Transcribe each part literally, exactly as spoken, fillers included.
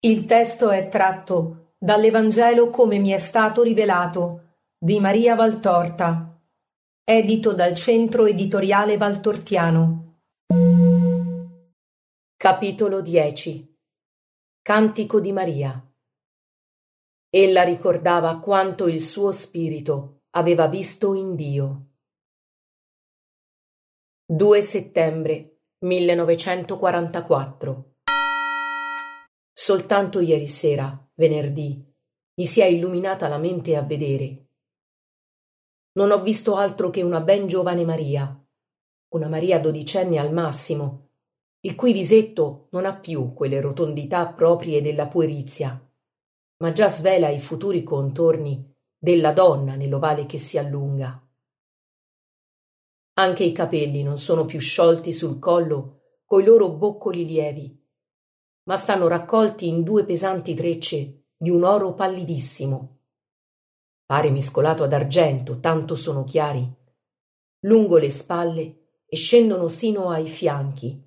Il testo è tratto dall'Evangelo come mi è stato rivelato di Maria Valtorta, edito dal Centro Editoriale Valtortiano. Capitolo dieci. Cantico di Maria. Ella ricordava quanto il suo spirito aveva visto in Dio. due settembre millenovecentoquarantaquattro. Soltanto ieri sera, venerdì, mi si è illuminata la mente a vedere. Non ho visto altro che una ben giovane Maria, una Maria dodicenne al massimo, il cui visetto non ha più quelle rotondità proprie della puerizia, ma già svela i futuri contorni della donna nell'ovale che si allunga. Anche i capelli non sono più sciolti sul collo coi loro boccoli lievi, ma stanno raccolti in due pesanti trecce di un oro pallidissimo. Pare mescolato ad argento, tanto sono chiari, lungo le spalle e scendono sino ai fianchi.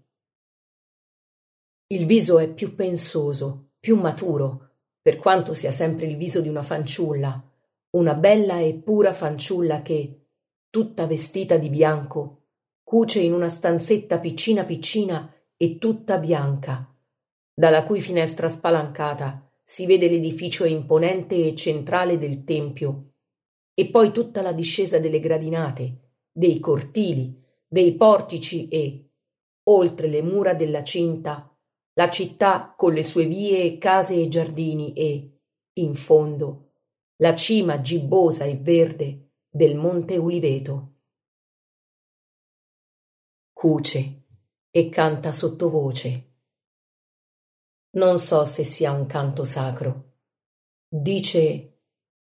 Il viso è più pensoso, più maturo, per quanto sia sempre il viso di una fanciulla, una bella e pura fanciulla che, tutta vestita di bianco, cuce in una stanzetta piccina piccina e tutta bianca, dalla cui finestra spalancata si vede l'edificio imponente e centrale del tempio, e poi tutta la discesa delle gradinate, dei cortili, dei portici e, oltre le mura della cinta, la città con le sue vie, case e giardini e, in fondo, la cima gibbosa e verde del Monte Uliveto. Cuce e canta sottovoce. Non so se sia un canto sacro. Dice: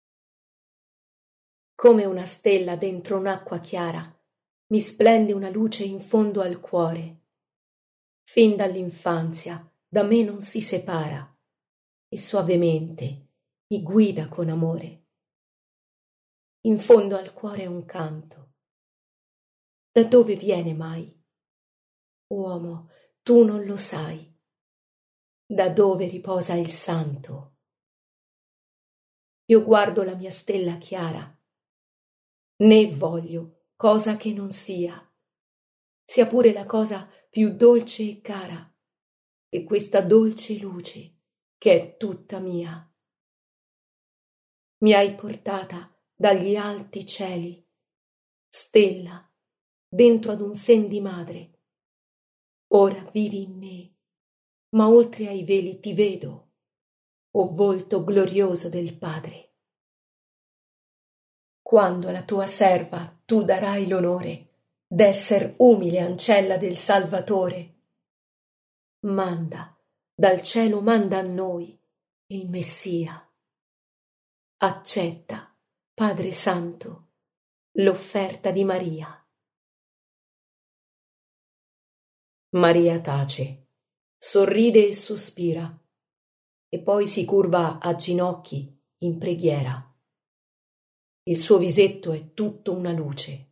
come una stella dentro un'acqua chiara, mi splende una luce in fondo al cuore. Fin dall'infanzia da me non si separa e suavemente mi guida con amore. In fondo al cuore un canto. Da dove viene mai? Uomo, tu non lo sai. Da dove riposa il santo? Io guardo la mia stella chiara, né voglio cosa che non sia, sia pure la cosa più dolce e cara, e questa dolce luce che è tutta mia. Mi hai portata dagli alti cieli, stella, dentro ad un sen di madre. Ora vivi in me, ma oltre ai veli ti vedo, o volto glorioso del Padre. Quando alla tua serva tu darai l'onore d'esser umile ancella del Salvatore, manda, dal cielo manda a noi il Messia. Accetta, Padre Santo, l'offerta di Maria. Maria tace, sorride e sospira, e poi si curva a ginocchi in preghiera. Il suo visetto è tutto una luce.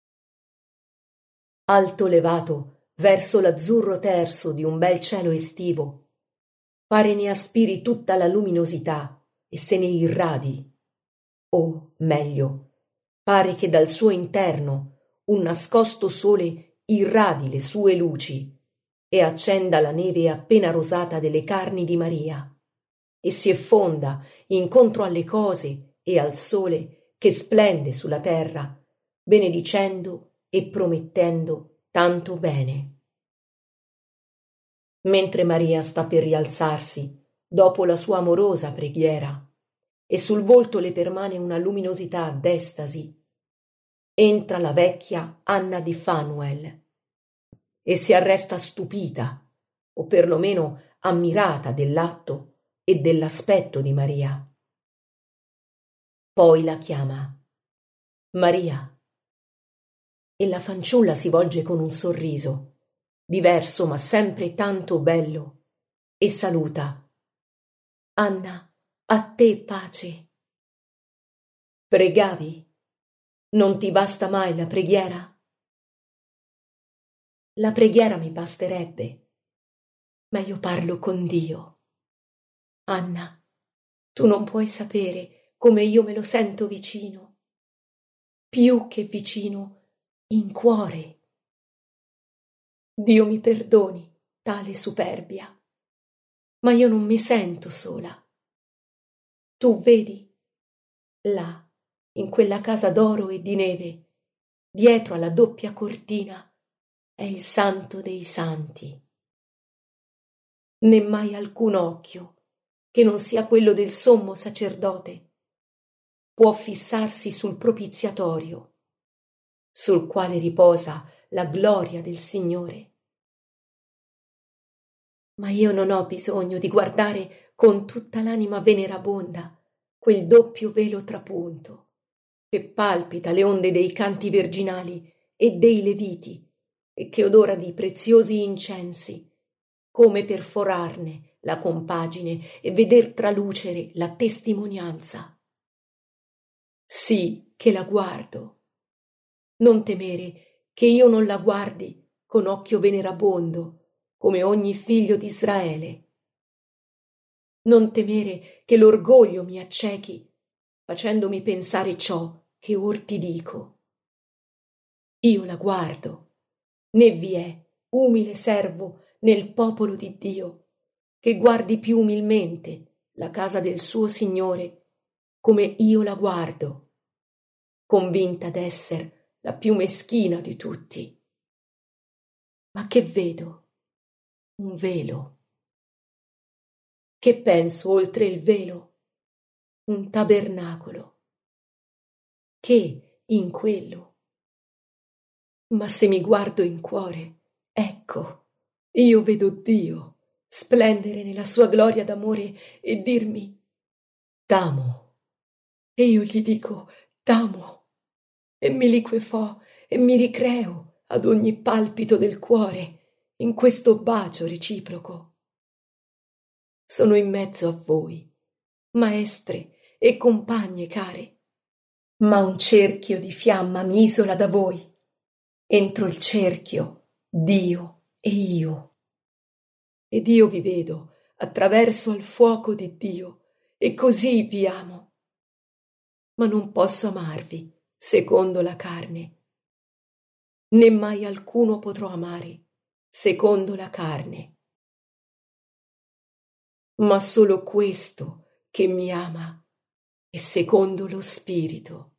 Alto levato verso l'azzurro terso di un bel cielo estivo, pare ne aspiri tutta la luminosità e se ne irradi. O, meglio, pare che dal suo interno un nascosto sole irradi le sue luci e accenda la neve appena rosata delle carni di Maria e si effonda incontro alle cose e al sole che splende sulla terra, benedicendo e promettendo tanto bene. Mentre Maria sta per rialzarsi dopo la sua amorosa preghiera e sul volto le permane una luminosità d'estasi, entra la vecchia Anna di Fanuel e si arresta stupita, o perlomeno ammirata dell'atto e dell'aspetto di Maria. Poi la chiama: Maria, e la fanciulla si volge con un sorriso, diverso ma sempre tanto bello, e saluta: Anna, a te pace. Pregavi? Non ti basta mai la preghiera? La preghiera mi basterebbe, ma io parlo con Dio. Anna, tu non puoi sapere come io me lo sento vicino, più che vicino, in cuore. Dio mi perdoni tale superbia, ma io non mi sento sola. Tu vedi, là, in quella casa d'oro e di neve, dietro alla doppia cortina, è il santo dei santi. Nemmai alcun occhio, che non sia quello del sommo sacerdote, può fissarsi sul propiziatorio, sul quale riposa la gloria del Signore. Ma io non ho bisogno di guardare con tutta l'anima venerabonda quel doppio velo trapunto, che palpita le onde dei canti virginali e dei leviti, e che odora di preziosi incensi, come per forarne la compagine e veder tralucere la testimonianza. Sì che la guardo. Non temere che io non la guardi con occhio venerabondo, come ogni figlio di Israele. Non temere che l'orgoglio mi accechi, facendomi pensare ciò che or ti dico. Io la guardo, né vi è umile servo nel popolo di Dio che guardi più umilmente la casa del suo Signore come io la guardo, convinta d'esser la più meschina di tutti. Ma che vedo? Un velo. Che penso oltre il velo? Un tabernacolo. Che in quello? Ma se mi guardo in cuore, ecco, io vedo Dio splendere nella sua gloria d'amore e dirmi: t'amo. E io gli dico: t'amo. E mi liquefò e mi ricreo ad ogni palpito del cuore in questo bacio reciproco. Sono in mezzo a voi, maestre e compagne care, ma un cerchio di fiamma mi isola da voi. Entro il cerchio, Dio e io. Ed io vi vedo attraverso al fuoco di Dio, e così vi amo. Ma non posso amarvi secondo la carne, né mai alcuno potrò amare secondo la carne. Ma solo questo che mi ama è secondo lo spirito.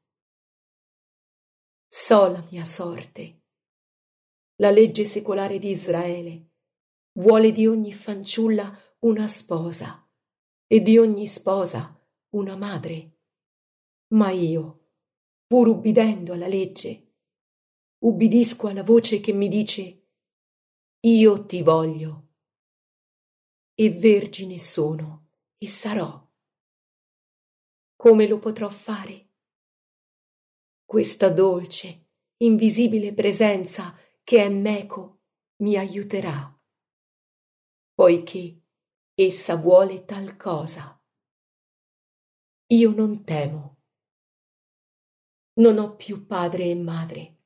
So la mia sorte. La legge secolare di Israele vuole di ogni fanciulla una sposa e di ogni sposa una madre. Ma io, pur ubbidendo alla legge, ubbidisco alla voce che mi dice: io ti voglio. E vergine sono e sarò. Come lo potrò fare? Questa dolce, invisibile presenza che è meco mi aiuterà, poiché essa vuole tal cosa. Io non temo. Non ho più padre e madre.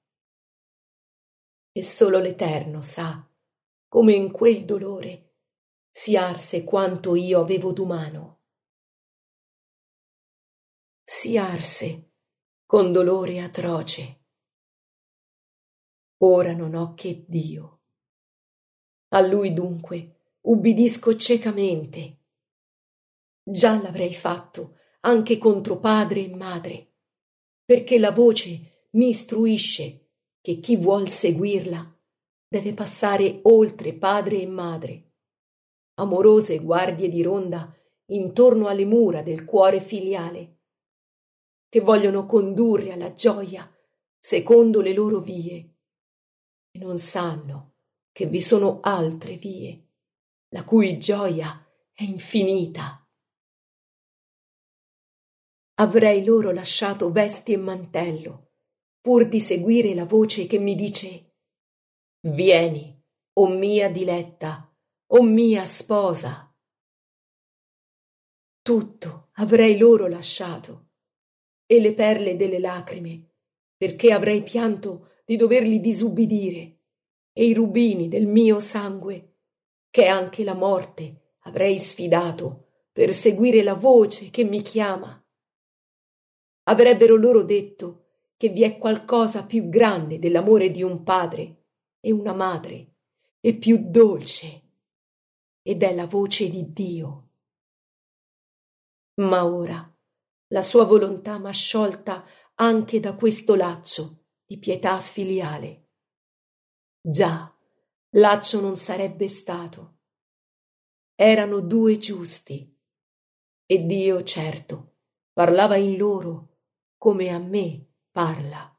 E solo l'Eterno sa come in quel dolore si arse quanto io avevo d'umano. Si arse con dolore atroce. Ora non ho che Dio. A Lui dunque ubbidisco ciecamente. Già l'avrei fatto anche contro padre e madre, perché la voce mi istruisce che chi vuol seguirla deve passare oltre padre e madre, amorose guardie di ronda intorno alle mura del cuore filiale, che vogliono condurre alla gioia secondo le loro vie, e non sanno che vi sono altre vie, la cui gioia è infinita. Avrei loro lasciato vesti e mantello, pur di seguire la voce che mi dice: vieni, o mia diletta, o mia sposa. Tutto avrei loro lasciato, e le perle delle lacrime, perché avrei pianto di doverli disubbidire, e i rubini del mio sangue, che anche la morte avrei sfidato per seguire la voce che mi chiama. Avrebbero loro detto che vi è qualcosa più grande dell'amore di un padre e una madre, e più dolce, ed è la voce di Dio. Ma ora la sua volontà m'ha sciolta anche da questo laccio di pietà filiale. Già, laccio non sarebbe stato. Erano due giusti, e Dio, certo, parlava in loro come a me parla.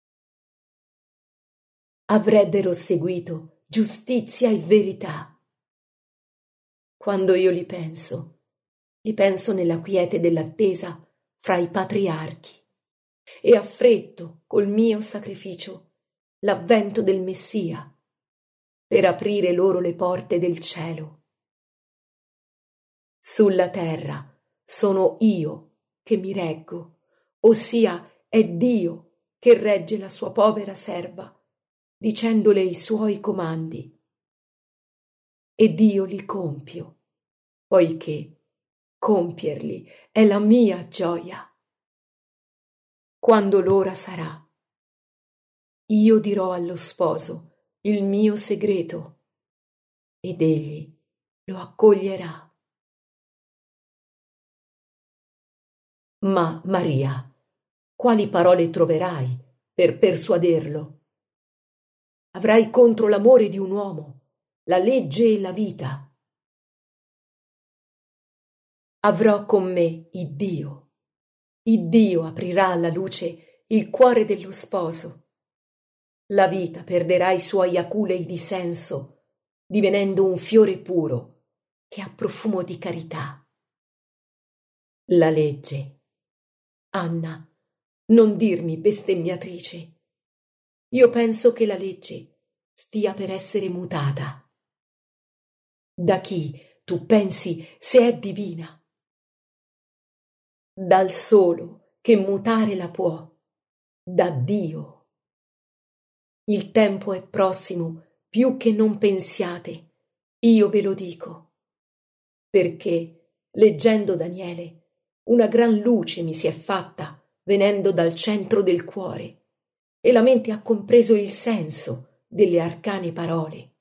Avrebbero seguito giustizia e verità. Quando io li penso, li penso nella quiete dell'attesa fra i patriarchi, e affretto col mio sacrificio l'avvento del Messia per aprire loro le porte del cielo. Sulla terra sono io che mi reggo, ossia è Dio che regge la sua povera serva, dicendole i suoi comandi. Ed io li compio, poiché compierli è la mia gioia. Quando l'ora sarà, io dirò allo sposo il mio segreto, ed egli lo accoglierà. Ma, Maria, quali parole troverai per persuaderlo? Avrai contro l'amore di un uomo la legge e la vita. Avrò con me Iddio. Iddio aprirà alla luce il cuore dello sposo. La vita perderà i suoi aculei di senso, divenendo un fiore puro che ha profumo di carità. La legge. Anna, non dirmi bestemmiatrice. Io penso che la legge stia per essere mutata. Da chi tu pensi se è divina? Dal solo che mutare la può, da Dio. Il tempo è prossimo più che non pensiate, io ve lo dico, perché, leggendo Daniele, una gran luce mi si è fatta venendo dal centro del cuore, e la mente ha compreso il senso delle arcane parole.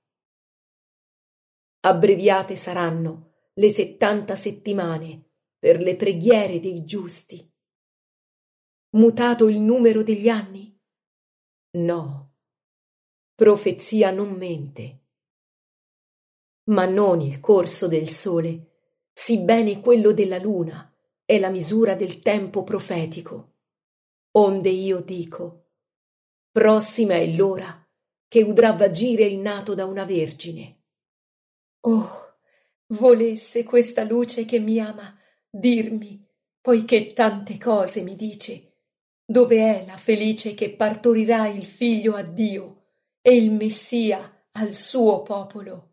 Abbreviate saranno le settanta settimane per le preghiere dei giusti. Mutato il numero degli anni? No, profezia non mente. Ma non il corso del sole, sibbene quello della luna è la misura del tempo profetico. Onde io dico, prossima è l'ora che udrà vagire il nato da una vergine. Oh, volesse questa luce che mi ama dirmi, poiché tante cose mi dice, dove è la felice che partorirà il figlio a Dio e il Messia al suo popolo?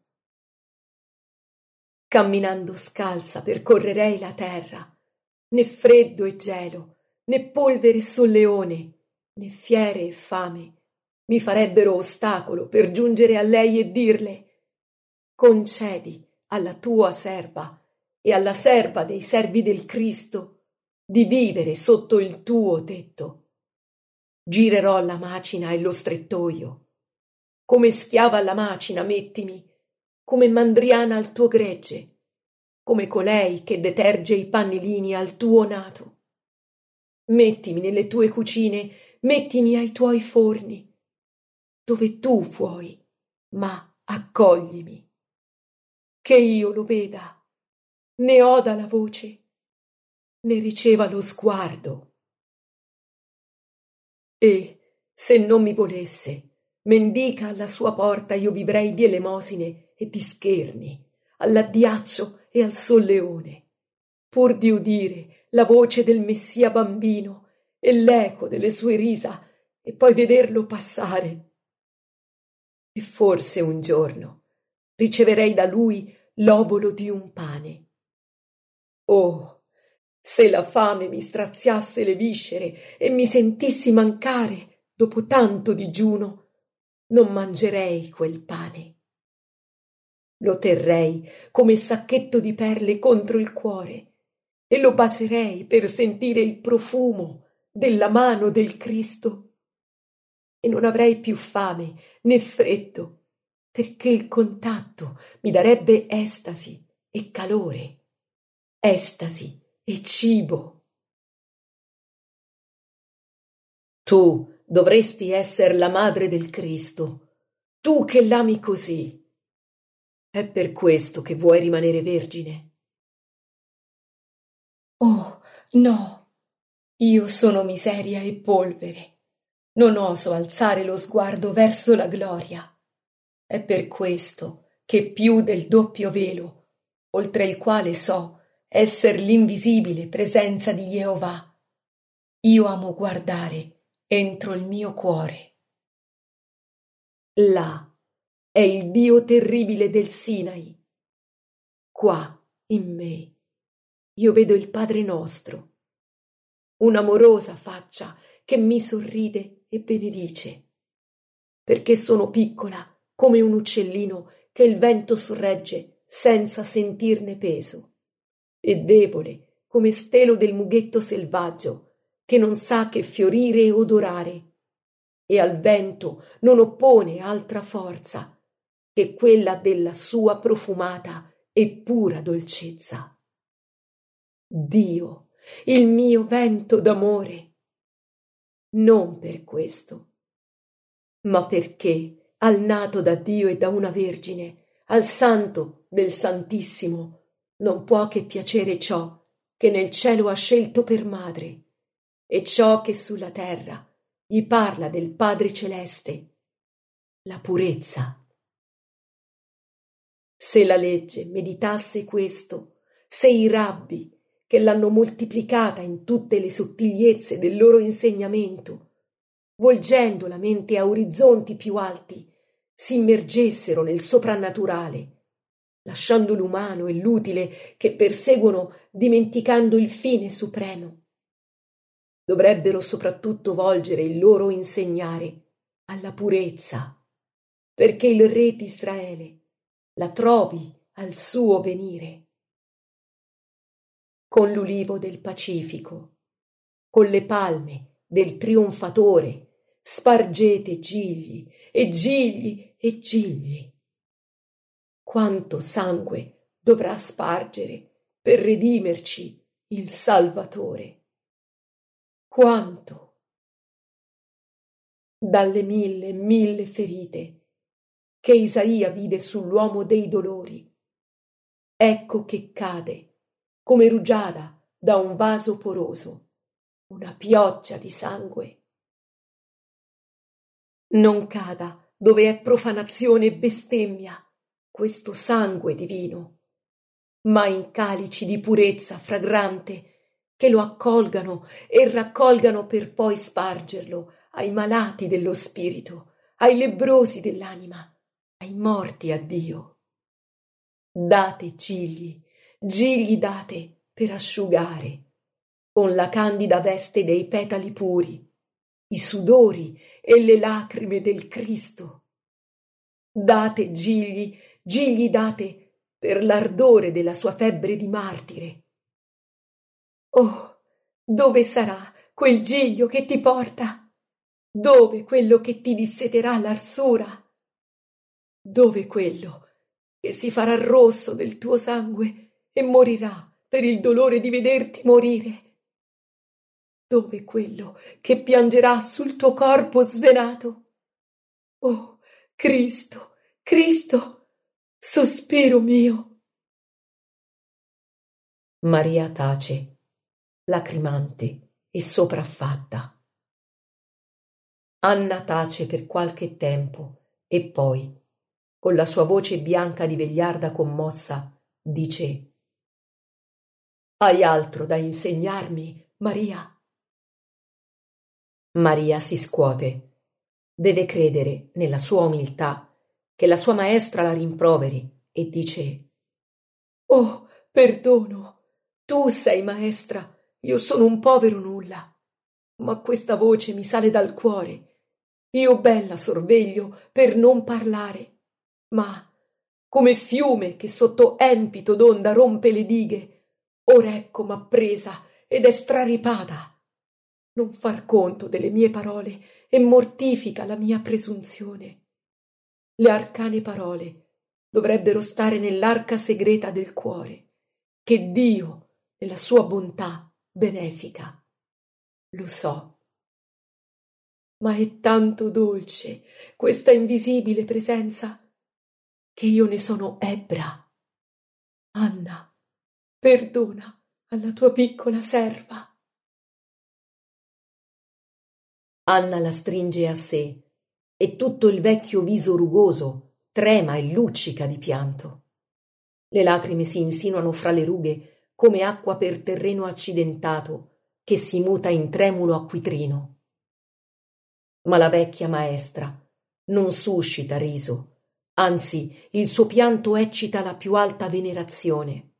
Camminando scalza percorrerei la terra, né freddo e gelo, né polvere e solleone, né fiere e fame mi farebbero ostacolo per giungere a lei e dirle: concedi alla tua serva e alla serva dei servi del Cristo di vivere sotto il tuo tetto. Girerò la macina e lo strettoio. Come schiava alla macina mettimi, come mandriana al tuo gregge, come colei che deterge i pannilini al tuo nato. Mettimi nelle tue cucine, mettimi ai tuoi forni, dove tu vuoi, ma accoglimi. Che io lo veda, ne oda la voce, ne riceva lo sguardo. E, se non mi volesse, mendica alla sua porta io vivrei di elemosine e di scherni, all'addiaccio e al solleone, pur di udire la voce del Messia bambino e l'eco delle sue risa, e poi vederlo passare. E forse un giorno riceverei da lui l'obolo di un pane. Oh, se la fame mi straziasse le viscere e mi sentissi mancare dopo tanto digiuno, non mangerei quel pane. Lo terrei come sacchetto di perle contro il cuore e lo bacerei per sentire il profumo della mano del Cristo. E non avrei più fame né freddo, perché il contatto mi darebbe estasi e calore, estasi e cibo. Tu dovresti essere la madre del Cristo, tu che l'ami così. È per questo che vuoi rimanere vergine? Oh, no, io sono miseria e polvere. Non oso alzare lo sguardo verso la gloria. È per questo che più del doppio velo, oltre il quale so esser l'invisibile presenza di Jehovah, io amo guardare entro il mio cuore. Là è il Dio terribile del Sinai. Qua, in me, io vedo il Padre nostro, un'amorosa faccia che mi sorride e benedice, perché sono piccola come un uccellino che il vento sorregge senza sentirne peso, e debole come stelo del mughetto selvaggio che non sa che fiorire e odorare, e al vento non oppone altra forza che quella della sua profumata e pura dolcezza. Dio, il mio vento d'amore, non per questo, ma perché al nato da Dio e da una vergine, al santo del Santissimo, non può che piacere ciò che nel cielo ha scelto per madre, e ciò che sulla terra gli parla del Padre Celeste, la purezza. Se la legge meditasse questo, se i rabbi, che l'hanno moltiplicata in tutte le sottigliezze del loro insegnamento, volgendo la mente a orizzonti più alti, si immergessero nel soprannaturale, lasciando l'umano e l'utile che perseguono dimenticando il fine supremo. Dovrebbero soprattutto volgere il loro insegnare alla purezza, perché il Re di Israele la trovi al suo venire. Con l'ulivo del Pacifico, con le palme del trionfatore, spargete gigli e gigli e gigli. Quanto sangue dovrà spargere per redimerci il Salvatore? Quanto? Dalle mille e mille ferite che Isaia vide sull'uomo dei dolori, ecco che cade come rugiada da un vaso poroso, una pioggia di sangue. Non cada dove è profanazione e bestemmia questo sangue divino, ma in calici di purezza fragrante che lo accolgano e raccolgano per poi spargerlo ai malati dello spirito, ai lebbrosi dell'anima, ai morti a Dio. Date gigli, gigli date per asciugare, con la candida veste dei petali puri, i sudori e le lacrime del Cristo. Date gigli, gigli date per l'ardore della sua febbre di martire. Oh, dove sarà quel giglio che ti porta? Dove quello che ti disseterà l'arsura? Dove quello che si farà rosso del tuo sangue e morirà per il dolore di vederti morire? Dove quello che piangerà sul tuo corpo svenato? Oh, Cristo, Cristo, sospiro mio. Maria tace, lacrimante e sopraffatta. Anna tace per qualche tempo e poi, con la sua voce bianca di vegliarda commossa, dice: «Hai altro da insegnarmi, Maria?» Maria si scuote. Deve credere nella sua umiltà che la sua maestra la rimproveri e dice: «Oh, perdono, tu sei maestra, io sono un povero nulla, ma questa voce mi sale dal cuore. Io bella sorveglio per non parlare, ma come fiume che sotto empito d'onda rompe le dighe, or ecco m'ha presa ed è straripata. Non far conto delle mie parole e mortifica la mia presunzione. Le arcane parole dovrebbero stare nell'arca segreta del cuore, che Dio, nella sua bontà benefica, lo so. Ma è tanto dolce questa invisibile presenza che io ne sono ebbra. Anna, perdona alla tua piccola serva. Anna la stringe a sé e tutto il vecchio viso rugoso trema e luccica di pianto. Le lacrime si insinuano fra le rughe come acqua per terreno accidentato che si muta in tremulo acquitrino. Ma la vecchia maestra non suscita riso, anzi il suo pianto eccita la più alta venerazione.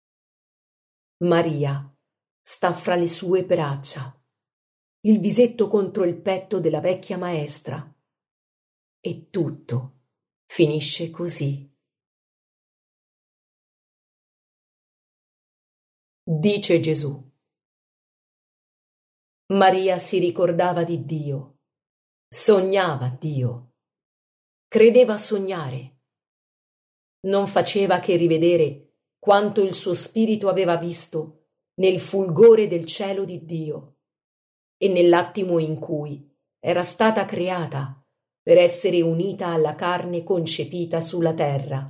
Maria sta fra le sue braccia, il visetto contro il petto della vecchia maestra, e tutto finisce così. Dice Gesù. Maria si ricordava di Dio, sognava Dio, credeva sognare. Non faceva che rivedere quanto il suo spirito aveva visto nel fulgore del cielo di Dio e nell'attimo in cui era stata creata per essere unita alla carne concepita sulla terra.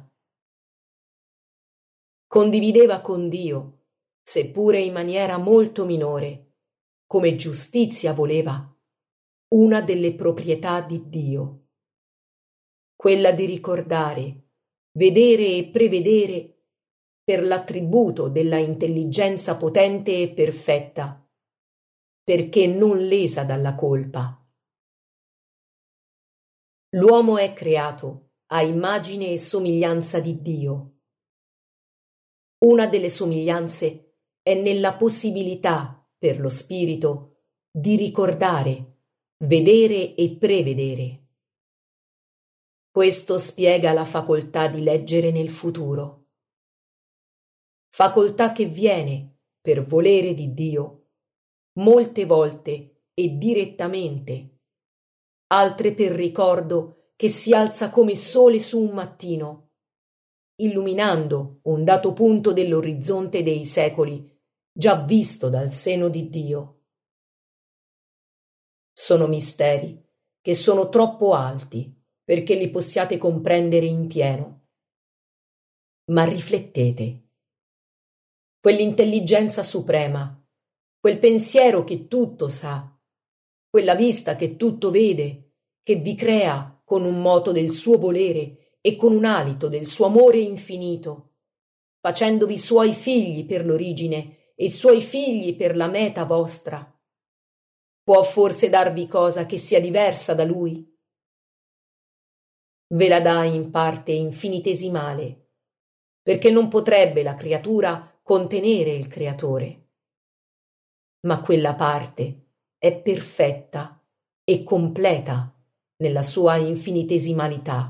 Condivideva con Dio, seppure in maniera molto minore, come giustizia voleva, una delle proprietà di Dio, quella di ricordare, vedere e prevedere per l'attributo della intelligenza potente e perfetta, perché non lesa dalla colpa. L'uomo è creato a immagine e somiglianza di Dio. Una delle somiglianze è nella possibilità per lo spirito di ricordare, vedere e prevedere. Questo spiega la facoltà di leggere nel futuro. Facoltà che viene, per volere di Dio, molte volte e direttamente, altre per ricordo che si alza come sole su un mattino, illuminando un dato punto dell'orizzonte dei secoli già visto dal seno di Dio. Sono misteri che sono troppo alti perché li possiate comprendere in pieno. Ma riflettete. Quell'intelligenza suprema, quel pensiero che tutto sa, quella vista che tutto vede, che vi crea con un moto del suo volere e con un alito del suo amore infinito, facendovi suoi figli per l'origine e suoi figli per la meta vostra, può forse darvi cosa che sia diversa da lui? Ve la dà in parte infinitesimale, perché non potrebbe la creatura contenere il creatore. Ma quella parte è perfetta e completa nella sua infinitesimalità.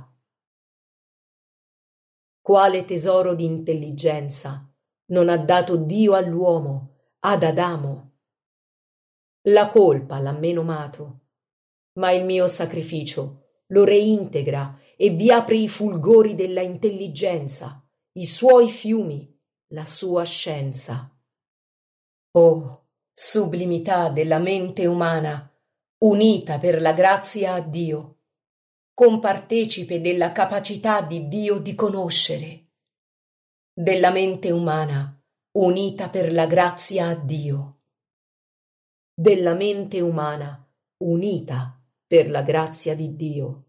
Quale tesoro di intelligenza non ha dato Dio all'uomo, ad Adamo? La colpa l'ha menomato, ma il mio sacrificio lo reintegra e vi apre i fulgori della intelligenza, i suoi fiumi, la sua scienza. Oh, sublimità della mente umana, unita per la grazia a Dio, compartecipe della capacità di Dio di conoscere, della mente umana unita per la grazia a Dio, della mente umana unita per la grazia di Dio.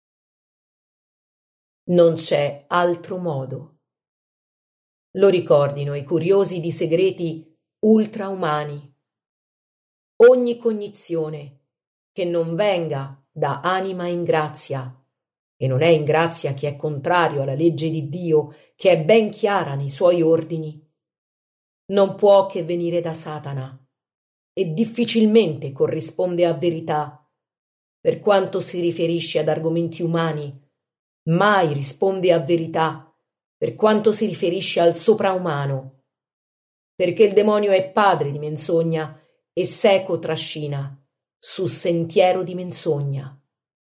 Non c'è altro modo. Lo ricordino i curiosi di segreti ultraumani. Ogni cognizione che non venga da anima in grazia, e non è in grazia chi è contrario alla legge di Dio, che è ben chiara nei suoi ordini, non può che venire da Satana, e difficilmente corrisponde a verità, per quanto si riferisce ad argomenti umani, mai risponde a verità per quanto si riferisce al sopraumano, perché il demonio è padre di menzogna e seco trascina su sentiero di menzogna.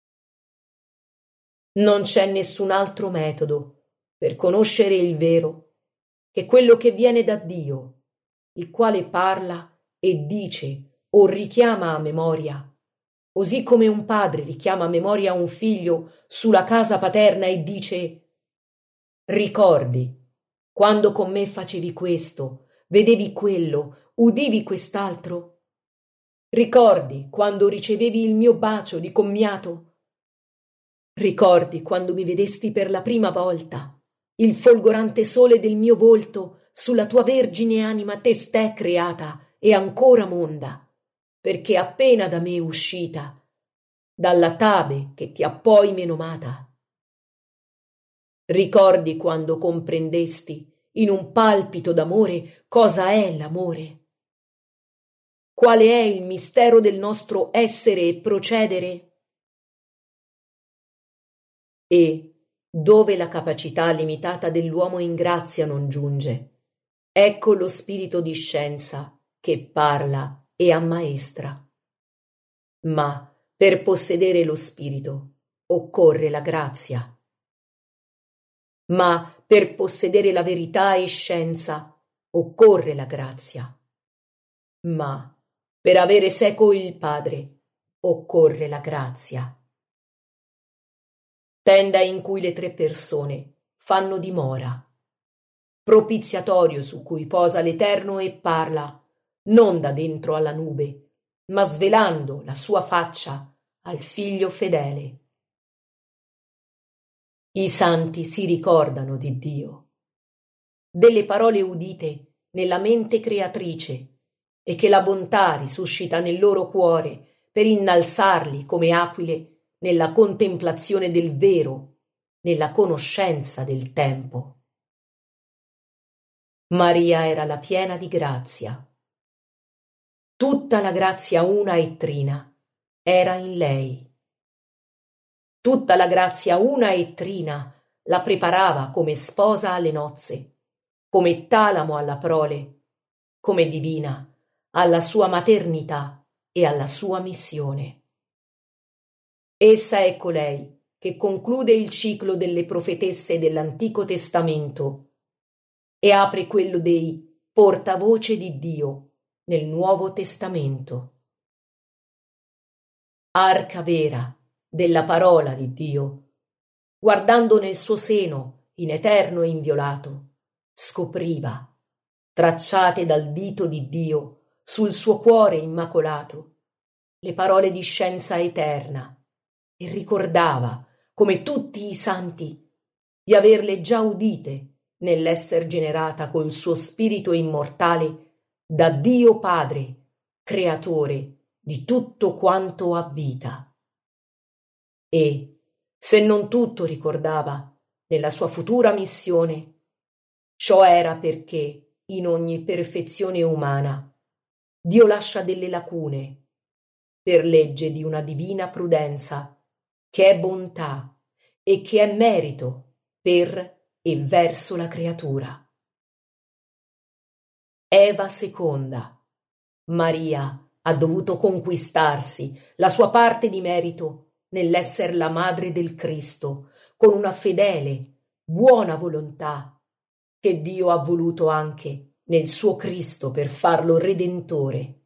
Non c'è nessun altro metodo per conoscere il vero che quello che viene da Dio, il quale parla e dice o richiama a memoria, così come un padre richiama a memoria un figlio sulla casa paterna e dice: ricordi, quando con me facevi questo, vedevi quello, udivi quest'altro? Ricordi quando ricevevi il mio bacio di commiato? Ricordi quando mi vedesti per la prima volta, il folgorante sole del mio volto sulla tua vergine anima testè creata e ancora monda, perché appena da me uscita, dalla tabe che ti ha poi menomata. Ricordi quando comprendesti in un palpito d'amore cosa è l'amore? Quale è il mistero del nostro essere e procedere? E, dove la capacità limitata dell'uomo in grazia non giunge, ecco lo spirito di scienza che parla e ammaestra. Ma per possedere lo spirito occorre la grazia. Ma per possedere la verità e scienza occorre la grazia. Ma per avere seco il Padre occorre la grazia. Tenda in cui le tre persone fanno dimora, propiziatorio su cui posa l'Eterno e parla, non da dentro alla nube, ma svelando la sua faccia al Figlio fedele. I santi si ricordano di Dio, delle parole udite nella mente creatrice, e che la bontà risuscita nel loro cuore per innalzarli come aquile nella contemplazione del vero, nella conoscenza del tempo. Maria era la piena di grazia. Tutta la grazia una e trina era in lei. Tutta la grazia una e trina la preparava come sposa alle nozze, come talamo alla prole, come divina alla sua maternità e alla sua missione. Essa è colei che conclude il ciclo delle profetesse dell'Antico Testamento e apre quello dei portavoce di Dio nel Nuovo Testamento. Arca vera della parola di Dio, guardando nel suo seno in eterno e inviolato, scopriva, tracciate dal dito di Dio sul suo cuore immacolato, le parole di scienza eterna, e ricordava, come tutti i santi, di averle già udite nell'esser generata col suo spirito immortale da Dio Padre, creatore di tutto quanto ha vita. E, se non tutto ricordava nella sua futura missione, ciò era perché in ogni perfezione umana Dio lascia delle lacune per legge di una divina prudenza che è bontà e che è merito per e verso la creatura. Eva seconda, Maria ha dovuto conquistarsi la sua parte di merito nell'esser la madre del Cristo con una fedele, buona volontà che Dio ha voluto anche nel suo Cristo per farlo redentore.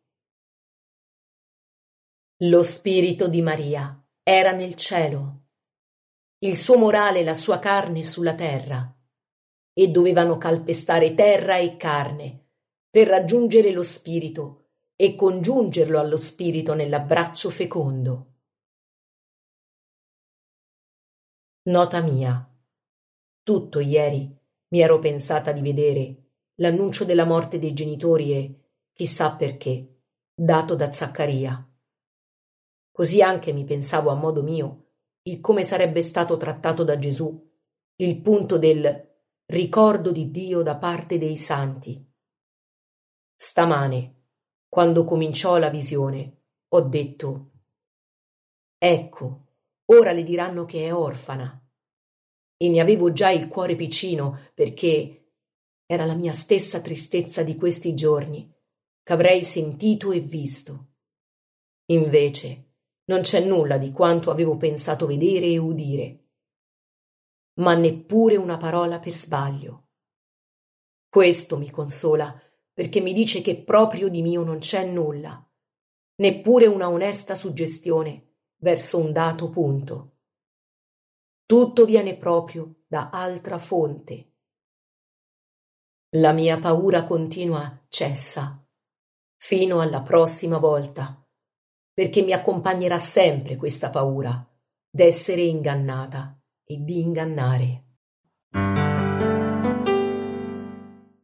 Lo spirito di Maria era nel cielo, il suo morale e la sua carne sulla terra, e dovevano calpestare terra e carne per raggiungere lo spirito e congiungerlo allo spirito nell'abbraccio fecondo. Nota mia. Tutto ieri mi ero pensata di vedere l'annuncio della morte dei genitori e, chissà perché, dato da Zaccaria. Così anche mi pensavo a modo mio il come sarebbe stato trattato da Gesù il punto del ricordo di Dio da parte dei santi. Stamane, quando cominciò la visione, ho detto: ecco, ora le diranno che è orfana. e ne avevo già il cuore piccino, perché era la mia stessa tristezza di questi giorni ch'avrei sentito e visto. Invece non c'è nulla di quanto avevo pensato vedere e udire, ma neppure una parola per sbaglio. Questo mi consola, perché mi dice che proprio di mio non c'è nulla, neppure una onesta suggestione verso un dato punto. Tutto viene proprio da altra fonte. La mia paura continua cessa, fino alla prossima volta, perché mi accompagnerà sempre questa paura d'essere ingannata e di ingannare.